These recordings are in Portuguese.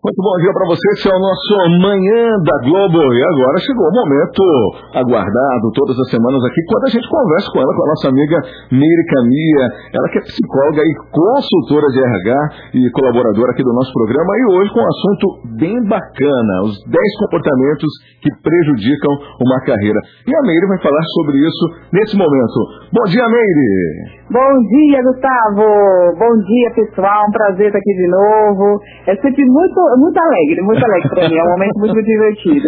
Muito bom dia para você, esse é o nosso Manhã da Globo. E agora chegou o momento aguardado todas as semanas aqui, quando a gente conversa com ela, com a nossa amiga Meire Camia. Ela que é psicóloga e consultora de RH e colaboradora aqui do nosso programa. E hoje com um assunto bem bacana, os 10 comportamentos que prejudicam uma carreira. E a Meire vai falar sobre isso nesse momento. Bom dia, Meire! Bom dia, Gustavo! Bom dia, pessoal! Um prazer estar aqui de novo. É sempre muito alegre para mim. É um momento muito divertido.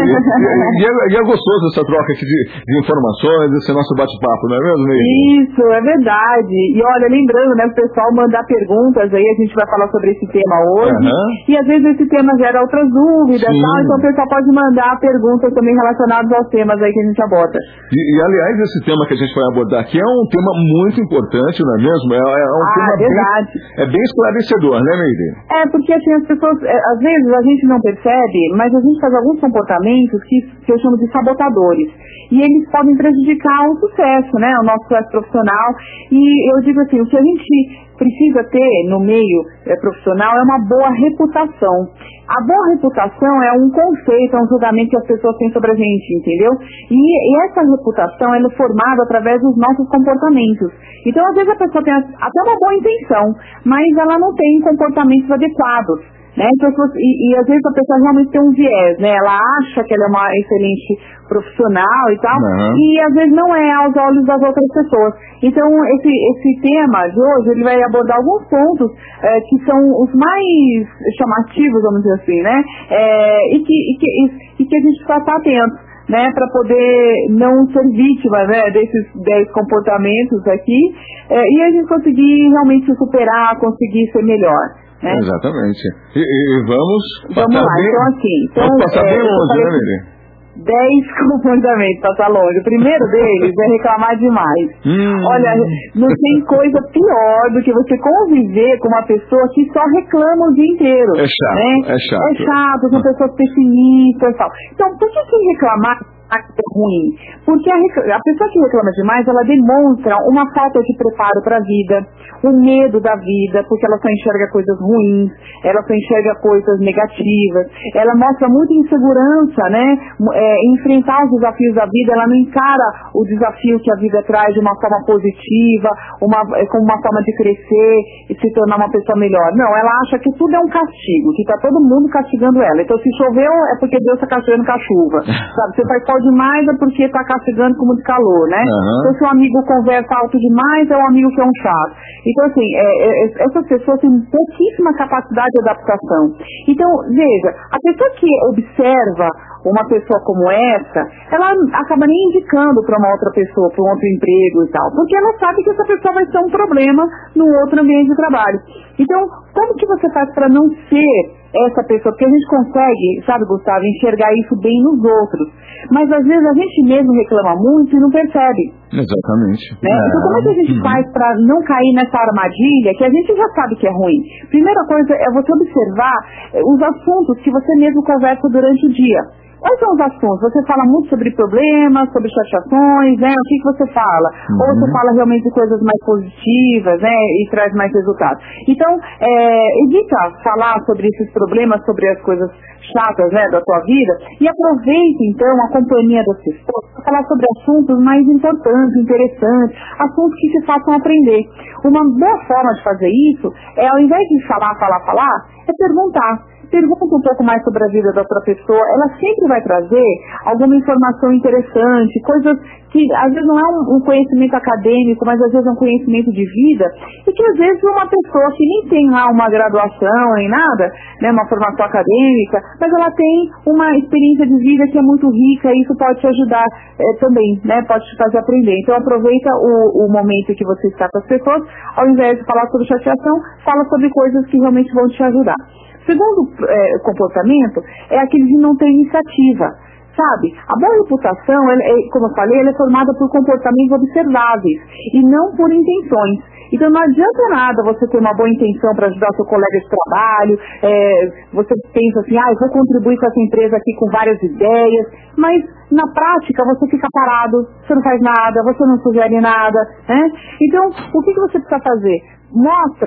E é gostoso essa troca aqui de informações, esse nosso bate-papo, não é mesmo, Meire? Isso, é verdade. E olha, lembrando, né, o pessoal mandar perguntas aí, a gente vai falar sobre esse tema hoje. E às vezes esse tema gera outras dúvidas, tal, então o pessoal pode mandar perguntas também relacionadas aos temas aí que a gente aborda. E aliás, esse tema que a gente vai abordar aqui é um tema muito importante, não é mesmo? É um tema bem esclarecedor, né, Meire? É, porque assim, as pessoas, às vezes a gente não percebe, mas a gente faz alguns comportamentos que eu chamo de sabotadores. E eles podem prejudicar o sucesso, né, o nosso sucesso profissional. E eu digo assim, o que a gente precisa ter no meio profissional é uma boa reputação. A boa reputação é um conceito, é um julgamento que as pessoas têm sobre a gente, entendeu? E essa reputação ela é formada através dos nossos comportamentos. Então, às vezes a pessoa tem até uma boa intenção, mas ela não tem comportamentos adequados. Né? Então, e às vezes a pessoa realmente tem um viés, né? Ela acha que ela é uma excelente profissional e tal, e às vezes não é aos olhos das outras pessoas. Então, esse tema de hoje, ele vai abordar alguns pontos que são os mais chamativos, vamos dizer assim, né? E que a gente precisa estar atento, né? Para poder não ser vítima, né, desses 10 comportamentos aqui, e a gente conseguir realmente se superar, conseguir ser melhor. Né? Exatamente. E vamos lá, vamos passar bem longe, né, Meire? 10 comportamentos, passar longe. O primeiro deles é reclamar demais. Olha, não tem coisa pior do que você conviver com uma pessoa que só reclama o dia inteiro. É chato, né? É chato, são pessoas pessimistas e tal. Então, por que reclamar é ruim? Porque a pessoa que reclama demais, ela demonstra uma falta de preparo para a vida, um medo da vida, porque ela só enxerga coisas ruins, ela só enxerga coisas negativas, ela mostra muita insegurança, né? Enfrentar os desafios da vida, ela não encara o desafio que a vida traz de uma forma positiva, como uma forma de crescer e se tornar uma pessoa melhor. Não, ela acha que tudo é um castigo, que está todo mundo castigando ela. Então, se choveu, é porque Deus está castigando com a chuva. Sabe? Você faz pau demais, é porque está castigando com muito calor, né? Então, se um amigo conversa alto demais, é um amigo que é um chato. Então, assim, essas pessoas têm pouquíssima capacidade de adaptação. Então, veja, a pessoa que observa uma pessoa como essa, ela acaba nem indicando para uma outra pessoa, para um outro emprego e tal, porque ela sabe que essa pessoa vai ser um problema no outro ambiente de trabalho. Então, como que você faz para não ser essa pessoa? Porque a gente consegue, sabe, Gustavo, enxergar isso bem nos outros, mas às vezes a gente mesmo reclama muito e não percebe. Exatamente. Né? Então, como é que a gente faz para não cair nessa armadilha que a gente já sabe que é ruim? Primeira coisa é você observar os assuntos que você mesmo conversa durante o dia. Quais são os assuntos? Você fala muito sobre problemas, sobre chateações, né? O que você fala? Ou você fala realmente de coisas mais positivas, né? E traz mais resultados. Então, evita falar sobre esses problemas, sobre as coisas chatas, né, da tua vida, e aproveite, então, a companhia das pessoas para falar sobre assuntos mais importantes, interessantes, assuntos que te façam aprender. Uma boa forma de fazer isso é, ao invés de falar, é perguntar. Pergunta um pouco mais sobre a vida da outra pessoa, ela sempre vai trazer alguma informação interessante, coisas que às vezes não é um conhecimento acadêmico, mas às vezes é um conhecimento de vida, e que às vezes uma pessoa que nem tem lá uma graduação nem nada, né, uma formação acadêmica, mas ela tem uma experiência de vida que é muito rica, e isso pode te ajudar também, né, pode te fazer aprender. Então aproveita o momento que você está com as pessoas, ao invés de falar sobre chateação, fala sobre coisas que realmente vão te ajudar. Segundo comportamento é aquele de não ter iniciativa, sabe? A boa reputação, como eu falei, ela é formada por comportamentos observáveis e não por intenções. Então não adianta nada você ter uma boa intenção para ajudar seu colega de trabalho, você pensa assim, eu vou contribuir com essa empresa aqui com várias ideias, mas na prática você fica parado, você não faz nada, você não sugere nada, né? Então, o que você precisa fazer? Mostra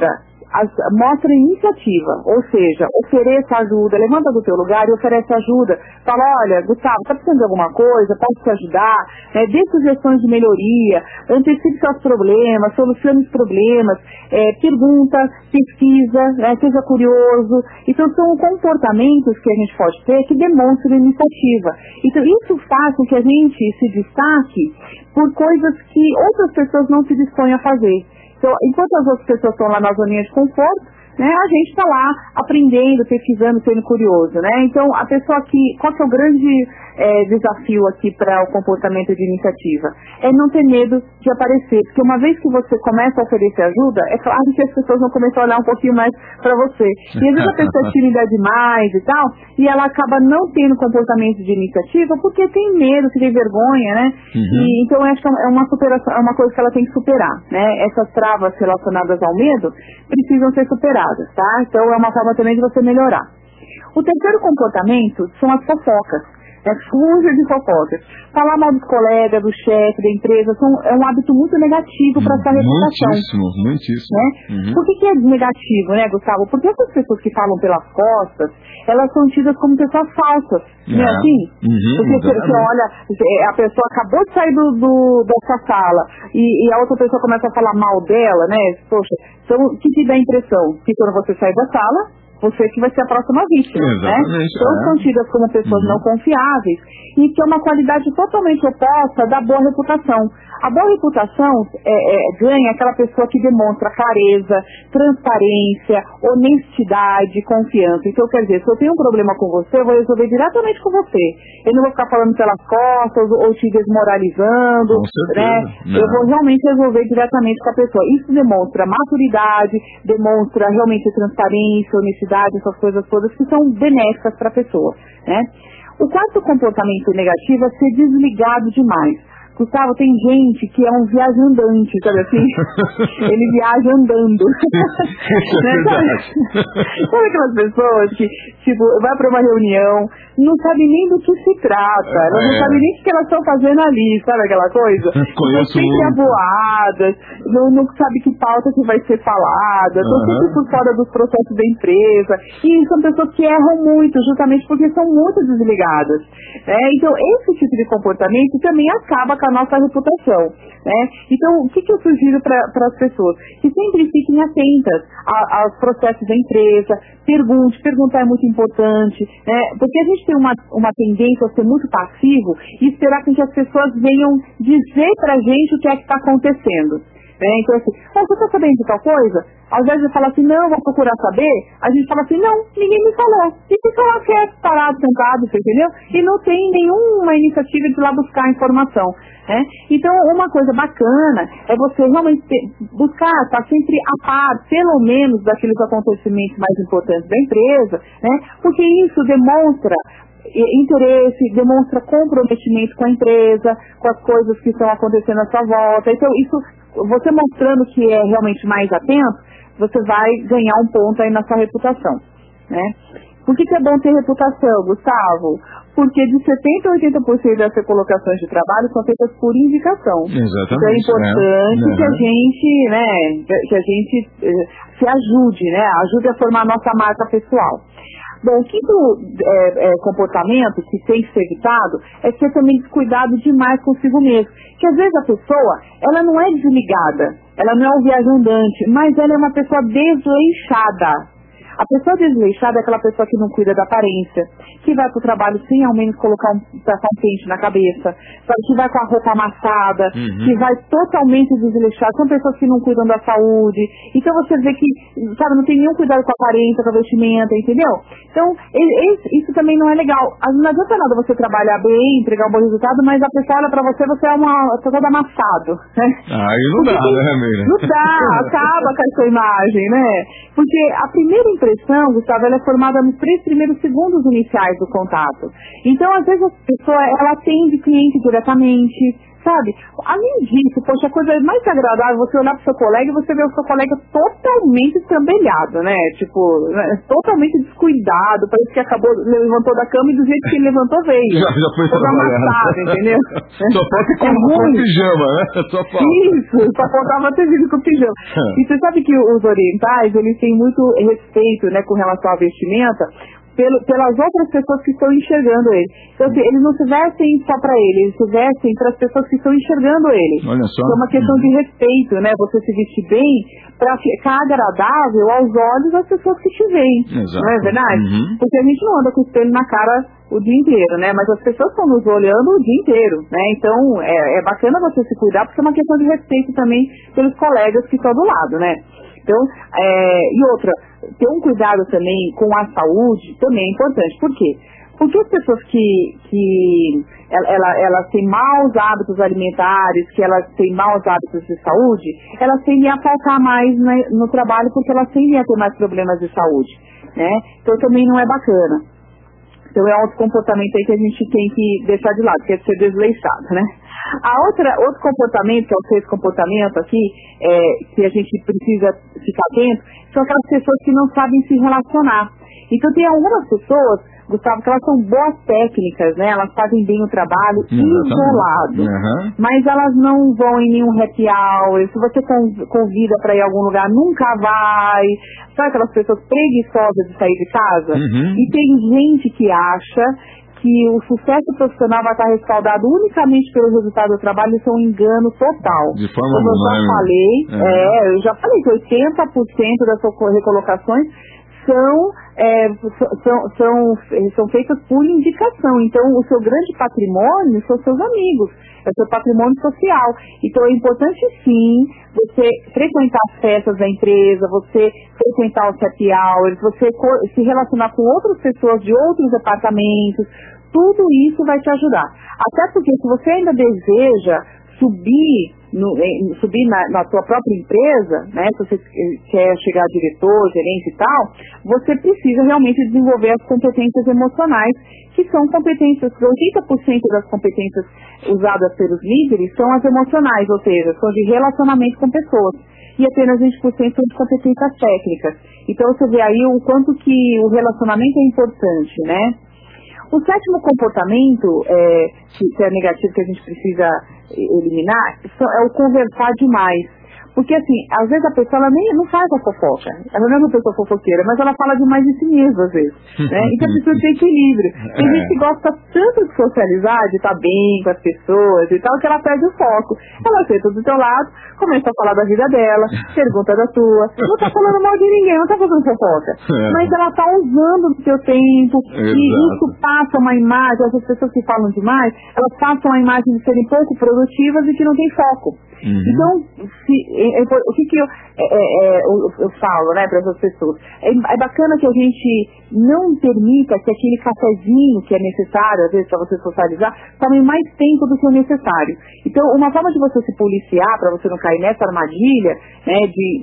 mostra iniciativa, ou seja, ofereça ajuda, levanta do teu lugar e oferece ajuda. Fala, olha, Gustavo, está precisando de alguma coisa? Posso te ajudar? Dê sugestões de melhoria, antecipe seus problemas, solucione os problemas, pergunta, pesquisa, seja curioso. Então, são comportamentos que a gente pode ter que demonstram iniciativa. Então, isso faz com que a gente se destaque por coisas que outras pessoas não se dispõem a fazer. Então, enquanto as outras pessoas estão lá na zoninha de conforto, a gente está lá aprendendo, pesquisando, sendo curioso, Então, a pessoa qual que é o grande desafio aqui para o comportamento de iniciativa? É não ter medo de aparecer, porque uma vez que você começa a oferecer ajuda, é claro que as pessoas vão começar a olhar um pouquinho mais para você. E às vezes a pessoa é tímida demais e tal, e ela acaba não tendo comportamento de iniciativa porque tem medo, tem vergonha, E, então, essa é uma superação, é uma coisa que ela tem que superar, Essas travas relacionadas ao medo precisam ser superadas, tá? Então, é uma forma também de você melhorar. O terceiro comportamento são as fofocas. Fuja de fofocas. Falar mal dos colegas, do chefe, da empresa, é um hábito muito negativo para a sua reputação. Muitíssimo. Por que é negativo, Gustavo? Porque essas pessoas que falam pelas costas, elas são tidas como pessoas falsas. Não é assim? Porque você olha, a pessoa acabou de sair dessa sala e a outra pessoa começa a falar mal dela, Poxa, então o que te dá a impressão? Que quando você sai da sala, você que vai ser a próxima vítima, Então são tidas como pessoas não confiáveis e que é uma qualidade totalmente oposta da boa reputação. A boa reputação ganha aquela pessoa que demonstra clareza, transparência, honestidade, confiança. Então, quer dizer, se eu tenho um problema com você, eu vou resolver diretamente com você. Eu não vou ficar falando pelas costas ou te desmoralizando, Eu vou realmente resolver diretamente com a pessoa. Isso demonstra maturidade, demonstra realmente transparência, honestidade, essas coisas todas que são benéficas para a pessoa, O quarto comportamento negativo é ser desligado demais. Gustavo, tem gente que é um viajandante, sabe assim? Ele viaja andando. Sabe aquelas pessoas que, vai para uma reunião, não sabe nem do que se trata, elas não sabem nem o que elas estão fazendo ali, sabe aquela coisa? Conheço sempre avoadas, não sabe que pauta que vai ser falada, estão sempre por fora dos processos da empresa. E são pessoas que erram muito, justamente porque são muito desligadas. Então, esse tipo de comportamento também acaba com a nossa reputação, Então, o que eu sugiro para as pessoas? Que sempre fiquem atentas aos processos da empresa, perguntar é muito importante, Porque a gente tem uma tendência a ser muito passivo e esperar que as pessoas venham dizer pra gente o que é que está acontecendo. Então, assim, você está sabendo de tal coisa? Ao invés de falar assim, não, vou procurar saber, a gente fala assim, não, ninguém me falou. E fica lá quieto, parado, sentado, você entendeu? E não tem nenhuma iniciativa de ir lá buscar a informação. Então, uma coisa bacana é você realmente buscar, estar sempre a par, pelo menos, daqueles acontecimentos mais importantes da empresa, Porque isso demonstra interesse, demonstra comprometimento com a empresa, com as coisas que estão acontecendo à sua volta. Então, isso, você mostrando que é realmente mais atento, você vai ganhar um ponto aí na sua reputação, Por que é bom ter reputação, Gustavo? Porque de 70% a 80% das colocações de trabalho são feitas por indicação. Exatamente. Então é importante que a gente se ajude, ajude a formar a nossa marca pessoal. Bom, o quinto comportamento que tem que ser evitado é ser também descuidado demais consigo mesmo. Que às vezes a pessoa, ela não é desligada, ela não é um viajandante, mas ela é uma pessoa desleixada. A pessoa desleixada é aquela pessoa que não cuida da aparência, que vai para o trabalho sem ao menos passar um pente na cabeça, sabe, que vai com a roupa amassada, que vai totalmente desleixada. São pessoas que não cuidam da saúde. Então você vê que, sabe, não tem nenhum cuidado com a aparência, com a vestimenta, entendeu? Então, isso também não é legal. Não adianta nada você trabalhar bem, entregar um bom resultado, mas a pessoa olha para você, você é uma pessoa amassado, Aí não dá, Meira? Não dá, acaba com essa imagem, Porque a primeira impressão, Gustavo, ela é formada nos 3 primeiros segundos iniciais do contato. Então, às vezes, a pessoa, ela atende cliente diretamente, sabe? Além disso, poxa, a coisa mais agradável é você olhar pro seu colega e você ver o seu colega totalmente estrambelhado, né? Tipo, totalmente descuidado, parece que levantou da cama e do jeito que ele levantou veio. Já foi amassado, entendeu? Só falta com pijama, né? Só falta. Isso, só faltava ter vindo com pijama. E você sabe que os orientais, eles têm muito respeito, né, com relação à vestimenta, pelas outras pessoas que estão enxergando ele. Então, assim, eles não se vestem só para ele, eles se vestem para as pessoas que estão enxergando ele. Olha só. É uma questão de respeito, né? Você se vestir bem para ficar agradável aos olhos das pessoas que te veem. Exato. Não é verdade? Porque a gente não anda com o espelho na cara o dia inteiro, né? Mas as pessoas estão nos olhando o dia inteiro, né? Então, é bacana você se cuidar, porque é uma questão de respeito também pelos colegas que estão do lado, né? Então, e outra, ter um cuidado também com a saúde também é importante. Por quê? Porque as pessoas que elas têm maus hábitos alimentares, que elas têm maus hábitos de saúde, elas tendem a faltar mais no trabalho, porque elas tendem a ter mais problemas de saúde, né? Então também não é bacana. Então é outro comportamento aí que a gente tem que deixar de lado, que é ser desleixado, né? Outro comportamento, que é o sexto comportamento aqui, que a gente precisa ficar atento, são aquelas pessoas que não sabem se relacionar. Então tem algumas pessoas, Gustavo, que elas são boas técnicas, né? Elas fazem bem o trabalho isolado. Mas elas não vão em nenhum happy hour. Se você convida para ir a algum lugar, nunca vai. Sabe aquelas pessoas preguiçosas de sair de casa? E tem gente que acha que o sucesso profissional vai estar respaldado unicamente pelo resultado do trabalho. Isso é um engano total. De forma Como eu já falei que 80% das suas recolocações são feitas por indicação. Então, o seu grande patrimônio são seus amigos, é o seu patrimônio social. Então, é importante, sim, você frequentar as festas da empresa, você frequentar os happy hours, você se relacionar com outras pessoas de outros departamentos. Tudo isso vai te ajudar. Até porque, se você ainda deseja subir na sua própria empresa, né, se você quer chegar a diretor, gerente e tal, você precisa realmente desenvolver as competências emocionais, que são competências, 80% das competências usadas pelos líderes são as emocionais, ou seja, são de relacionamento com pessoas, e apenas 20% são de competências técnicas. Então você vê aí o quanto que o relacionamento é importante, né? O sétimo comportamento, que é negativo, que a gente precisa eliminar, é o conversar demais. Porque, assim, às vezes a pessoa ela nem não faz a fofoca. Ela não é uma pessoa fofoqueira, mas ela fala demais de si mesma, às vezes. Né? Então a pessoa tem equilíbrio. Tem gente que gosta tanto de socializar, de estar bem com as pessoas e tal, que ela perde o foco. Ela senta do teu lado, começa a falar da vida dela, pergunta da tua. Não tá falando mal de ninguém, não tá fazendo fofoca. Mas ela tá usando o seu tempo. E isso passa uma imagem, essas pessoas que falam demais, elas passam a imagem de serem pouco produtivas e que não tem foco. Então, o que eu falo, né, para essas pessoas? É bacana que a gente não permita que aquele cafezinho que é necessário, às vezes, para você socializar, tome mais tempo do que o necessário. Então, uma forma de você se policiar, para você não cair nessa armadilha, né,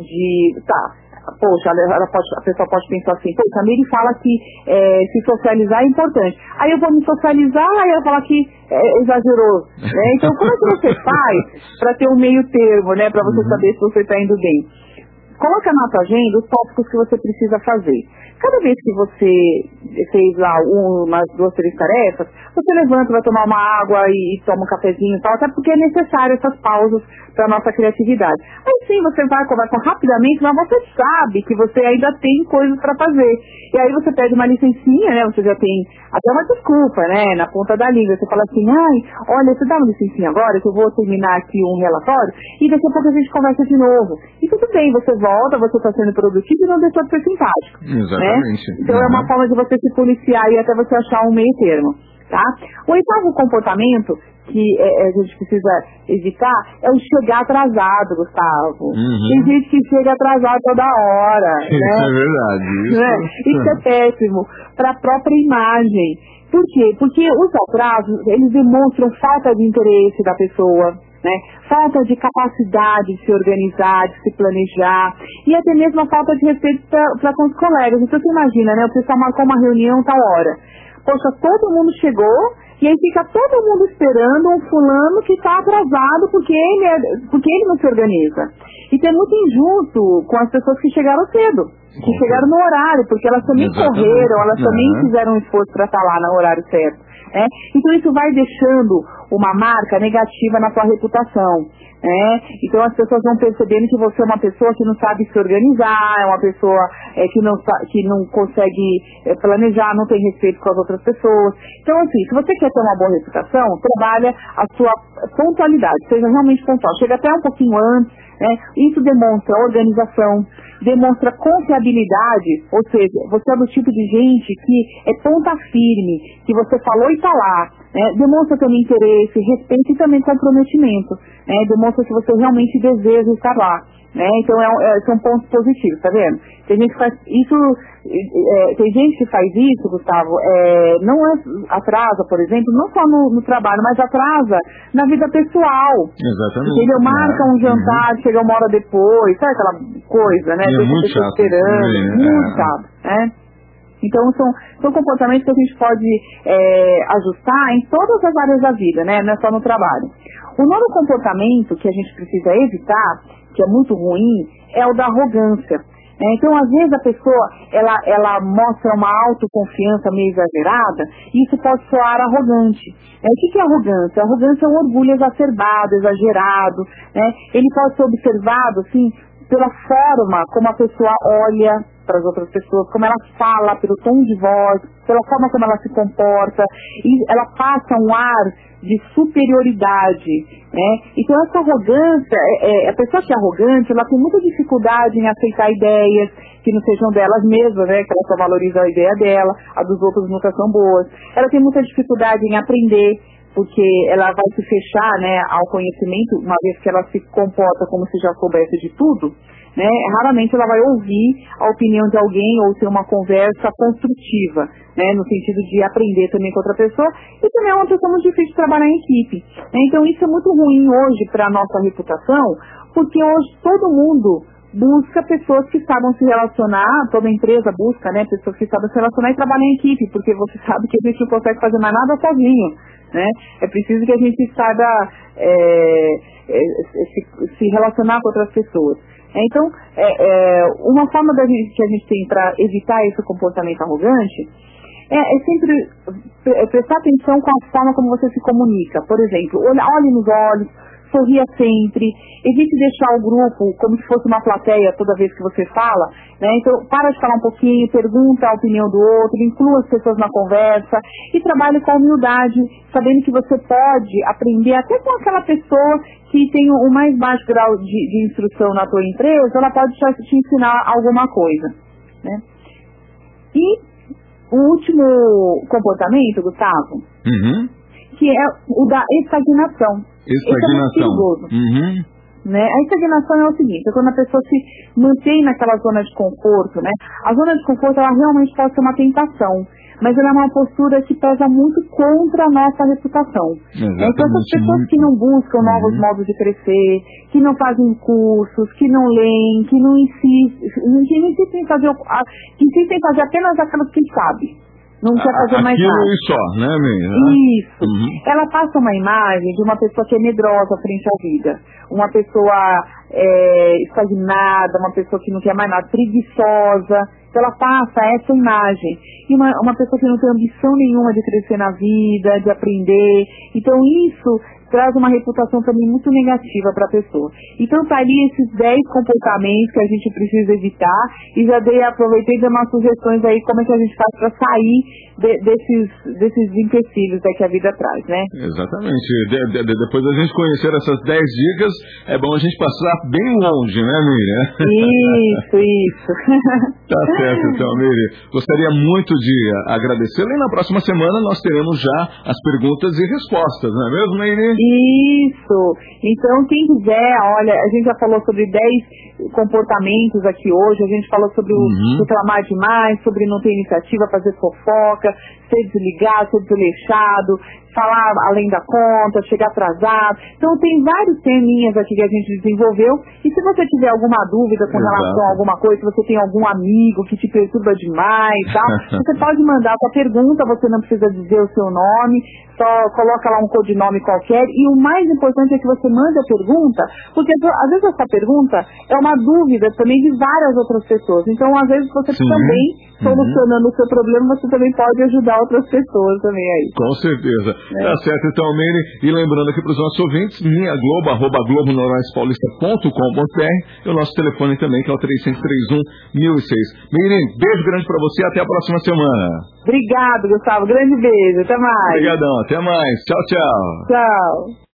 poxa, a pessoa pode pensar assim, poxa, a Miri fala que se socializar é importante. Aí eu vou me socializar, aí ela fala que exagerou. Né? Então, como é que você faz para ter um meio termo, né, para você saber se você está indo bem? Coloca na sua agenda os tópicos que você precisa fazer. Cada vez que você fez lá umas 2, 3 tarefas, você levanta, vai tomar uma água e toma um cafezinho e tal, até porque é necessário essas pausas para a nossa criatividade. Aí sim, você vai conversar rapidamente, mas você sabe que você ainda tem coisas para fazer. E aí você pede uma licencinha, né? Você já tem até uma desculpa, né? Na ponta da língua. Você fala assim, olha, você dá uma licencinha agora, que eu vou terminar aqui um relatório, e daqui a pouco a gente conversa de novo. E tudo bem, você volta, você está sendo produtivo e não deixou de ser simpático. Exatamente. Né? Então é uma forma de você se policiar e até você achar um meio termo. Tá? O oitavo comportamento que a gente precisa evitar é o chegar atrasado, Gustavo. Tem gente que chega atrasado toda hora. Isso né? é verdade. Isso é péssimo para a própria imagem. Por quê? Porque os atrasos, eles demonstram falta de interesse da pessoa, né? Falta de capacidade de se organizar, de se planejar, e até mesmo a falta de respeito para com os colegas. Então você imagina, né? O pessoal marcou uma reunião tal hora. Poxa, todo mundo chegou E aí fica todo mundo esperando um fulano que está atrasado porque ele não se organiza. Então é muito injusto com as pessoas que chegaram cedo, que chegaram no horário, porque elas também correram, elas também fizeram um esforço para estar lá no horário certo. Então isso vai deixando uma marca negativa na sua reputação. Então as pessoas vão percebendo que você é uma pessoa que não sabe se organizar, é uma pessoa que não consegue planejar, não tem respeito com as outras pessoas. Então assim, se você quer ter uma boa reputação, trabalha a sua pontualidade, seja realmente pontual, chega até um pouquinho antes. Isso demonstra organização, demonstra confiabilidade, ou seja, você é do tipo de gente que é ponta firme, que você falou e está lá, demonstra também interesse, respeito e também comprometimento, demonstra que você realmente deseja estar lá. Então são pontos positivos, tá vendo? Tem gente que faz isso, Gustavo, não atrasa, por exemplo, não só no trabalho, mas atrasa na vida pessoal. Exatamente. Entendeu? Marca um jantar, chega uma hora depois, sabe aquela coisa, né? É muito chato. Esperando, muito chato, Então são comportamentos que a gente pode ajustar em todas as áreas da vida, né? Não é só no trabalho. O novo comportamento que a gente precisa evitar, que é muito ruim, é o da arrogância. Então, às vezes a pessoa, ela mostra uma autoconfiança meio exagerada, e isso pode soar arrogante. O que é arrogância? Arrogância é um orgulho exacerbado, exagerado. Ele pode ser observado, assim, pela forma como a pessoa olha para as outras pessoas, como ela fala, pelo tom de voz, pela forma como ela se comporta, e ela passa um ar de superioridade, Então essa arrogância, a pessoa que é arrogante, ela tem muita dificuldade em aceitar ideias que não sejam delas mesmas, que ela só valoriza a ideia dela, a dos outros nunca são boas. Ela tem muita dificuldade em aprender, porque ela vai se fechar, ao conhecimento, uma vez que ela se comporta como se já soubesse de tudo, raramente ela vai ouvir a opinião de alguém ou ter uma conversa construtiva, no sentido de aprender também com outra pessoa, e também é uma pessoa muito difícil de trabalhar em equipe. Então isso é muito ruim hoje para a nossa reputação, porque hoje todo mundo busca pessoas que saibam se relacionar, toda empresa busca, pessoas que saibam se relacionar e trabalhar em equipe, porque você sabe que a gente não consegue fazer mais nada sozinho, É preciso que a gente saiba se relacionar com outras pessoas. Então, uma forma que a gente tem para evitar esse comportamento arrogante é sempre prestar atenção com a forma como você se comunica. Por exemplo, olhe nos olhos, sorria sempre, evite deixar o grupo como se fosse uma plateia toda vez que você fala, Então, para de falar um pouquinho, pergunta a opinião do outro, inclua as pessoas na conversa e trabalhe com a humildade, sabendo que você pode aprender até com aquela pessoa que tem o mais baixo grau de instrução na tua empresa, ela pode te ensinar alguma coisa, E o último comportamento, Gustavo, que é o da estagnação. Estagnação. A estagnação é o seguinte, é quando a pessoa se mantém naquela zona de conforto, A zona de conforto, ela realmente pode ser uma tentação, mas ela é uma postura que pesa muito contra a nossa reputação. Então, essas pessoas que não buscam novos modos de crescer, que não fazem cursos, que não leem, que não insistem em fazer apenas aquilo que sabe. Não quer fazer mais nada. Aquilo e só, Isso. Ela passa uma imagem de uma pessoa que é medrosa frente à vida. Uma pessoa estagnada, uma pessoa que não quer mais nada, preguiçosa. Então ela passa essa imagem. E uma pessoa que não tem ambição nenhuma de crescer na vida, de aprender. Então isso traz uma reputação também muito negativa para a pessoa. Então tá ali esses 10 comportamentos que a gente precisa evitar, e já aproveitei de dar umas sugestões aí como é que a gente faz para sair desses empecilhos que a vida traz, Exatamente. Depois da gente conhecer essas 10 dicas, é bom a gente passar bem longe, Miriam? Isso. Tá certo, então, Miriam. Gostaria muito de agradecê-la, e na próxima semana nós teremos já as perguntas e respostas, não é mesmo, Miriam? Isso. Então, quem quiser, olha, a gente já falou sobre 10 comportamentos aqui hoje, a gente falou sobre o reclamar demais, sobre não ter iniciativa, fazer fofoca, ser desligado, ser desleixado, falar além da conta, chegar atrasado. Então tem vários teminhas aqui que a gente desenvolveu, e se você tiver alguma dúvida com relação a alguma coisa, se você tem algum amigo que que te perturba demais e tal, você pode mandar a sua pergunta, você não precisa dizer o seu nome, só coloca lá um codinome qualquer, e o mais importante é que você mande a pergunta, porque às vezes essa pergunta é uma dúvida também de várias outras pessoas. Então, às vezes, você também, solucionando o seu problema, você também pode ajudar outras pessoas também aí. Com certeza. Tá certo, então, Meire. E lembrando aqui para os nossos ouvintes, minhaglobo@globonoronspaulistas.com.br e o nosso telefone também, que é o 3531-1006. Meire, beijo grande para você, até a próxima semana. Obrigado, Gustavo. Grande beijo. Até mais. Obrigadão. Até mais. Tchau, tchau. Tchau.